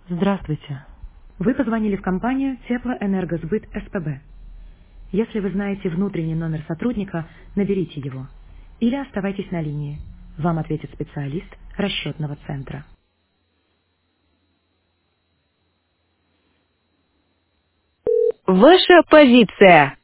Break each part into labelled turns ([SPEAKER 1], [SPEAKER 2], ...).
[SPEAKER 1] Здравствуйте. Вы позвонили в компанию Теплоэнергосбыт СПБ. Если вы знаете внутренний номер сотрудника, наберите его. Или оставайтесь на линии. Вам ответит специалист расчетного центра.
[SPEAKER 2] Ваша позиция.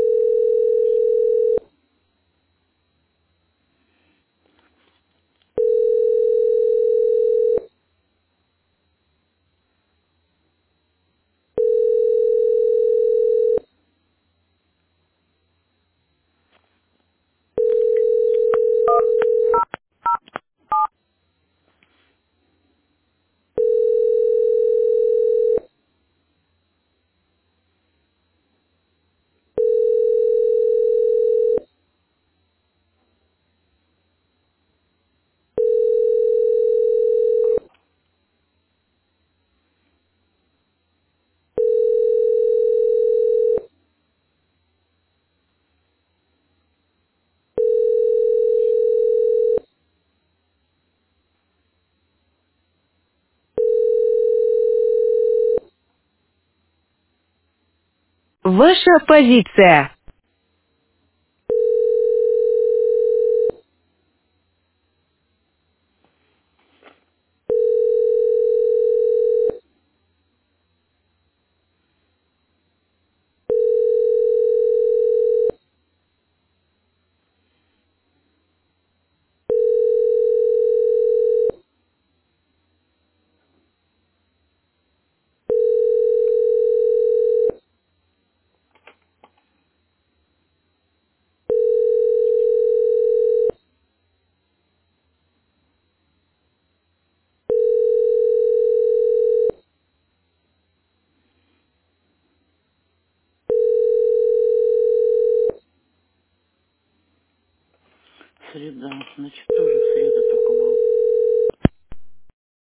[SPEAKER 2] Ваша позиция.
[SPEAKER 3] Среда, значит, тоже в среду только мало.